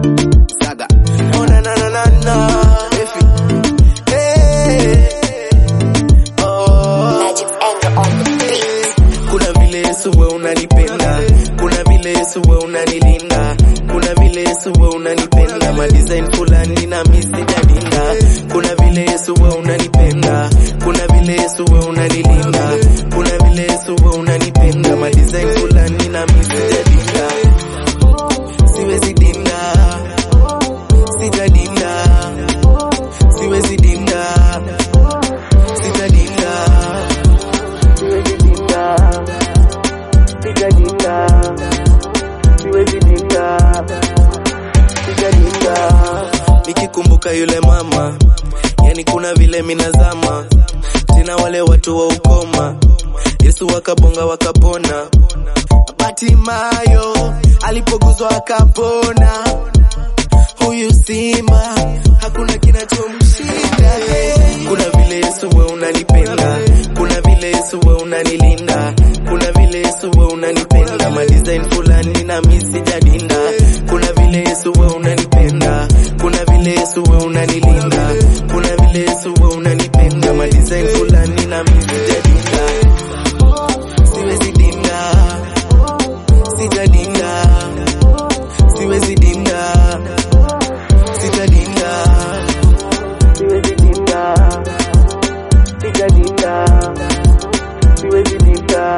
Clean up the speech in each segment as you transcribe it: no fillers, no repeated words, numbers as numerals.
Saga. Oh na na na na na. Efi. Hey. Oh. Magic Anger on the beat. Kuna vile Yesu wewe unanipenda, kuna vile Yesu wewe unanilinda, kuna vile Yesu wewe unanipenda, ma design fulani na mimi sijadinda. Kuna vile Yesu wewe unanipenda, kuna vile Yesu wewe unanilinda, kuna vile Yesu wewe unanipenda, ma design fulani na mimi sijadinda. Siwezi dinda, sijadinda, siwezi dinda, sijadinda, siwezi dinda, sijadinda, siwezi dinda, sijadinda. Nikikumbuka yule mama, yani kuna vile minazama, tena wale watu wa ukoma, Yesu wakabonga wakapona. Batimayo alipoguzwa akapona. Huyu simba hakuna kinachomshinda. Kuna vile Yesu wewe unanipenda, kuna vile Yesu wewe unanilinda, kuna vile Yesu wewe unanipenda, ma design fulani na mimi sijadinda. Kuna vile Yesu wewe unanipenda, kuna vile Yesu wewe unanilinda, kuna vile Yesu wewe unanipenda, ma design fulani na mimi sijadinda. Siwezi dinda, sijadinda, siwezi dinda, sijadinda, siwezi dinda, sijadinda, siwezi dinda,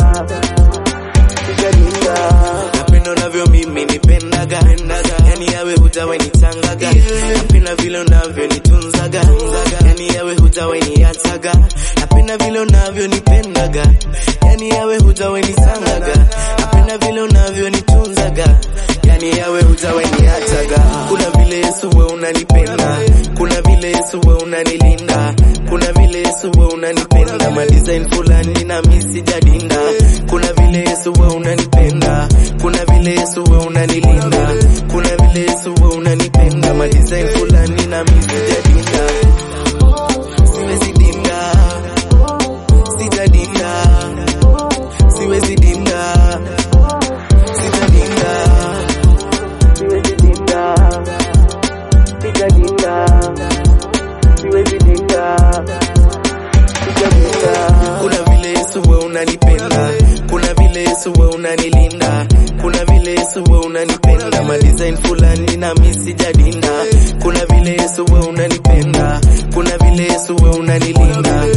sijadinda. Napenda unavyo mimi nipendaga, yani yawe hutawahi nitangaga. Napenda vile unavyo nitunzaga, yani yawe hutawahi niachaga. Napenda vile unavyo nipendaga, yani yawe hutawahi nitangaga. Napenda vile unavyo nitunzaga, yani yawe hutawahi niachaga. Kuna vile Yesu wewe unanipenda, kuna vile Yesu wewe unanilinda, kuna vile Yesu wewe unanipenda, ma design fulani na mimi sijadinda. Kuna vile Yesu wewe unanipenda, kuna vile Yesu wewe unanilinda, kuna vile Yesu wewe unanipenda, ma design fulani na mimi sijadinda. Siwezi dinda, sijadinda, siwezi dinda, sijadinda, siwezi dinda, sijadinda, siwezi dinda, sijadinda. Kuna vile Yesu wewe unanipenda, kuna vile Yesu wewe unanilinda, kuna vile Yesu wewe unanipenda, ma design fulani na mimi sijadinda. Kuna vile Yesu wewe unanipenda, kuna vile Yesu wewe unanilinda,